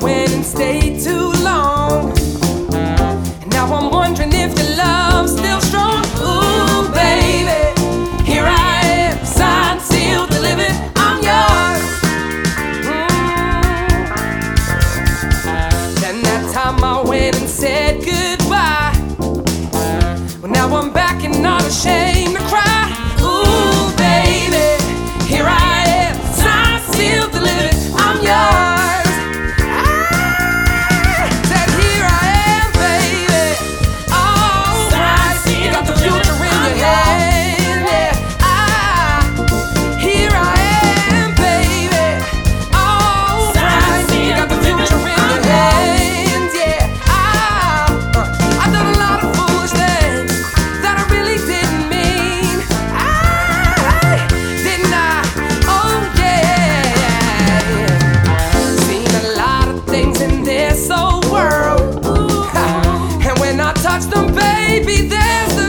went and stayed too long. And now I'm wondering if your love's still strong. Ooh, baby, here I am, signed, sealed, delivered, I'm yours. Then that time I went and said goodbye. Well, now I'm back and not ashamed to cry. Ooh, baby, here I am, signed, sealed, delivered, I'm yours. I said here I am, baby. All right, you got the future in your hand, yeah. Here I am, baby. All right, you got the future in your hands, yeah. I done a lot of foolish things that I really didn't mean. Didn't I? Oh yeah. Seen a lot of things in this old world, and when I touch them, baby, there's the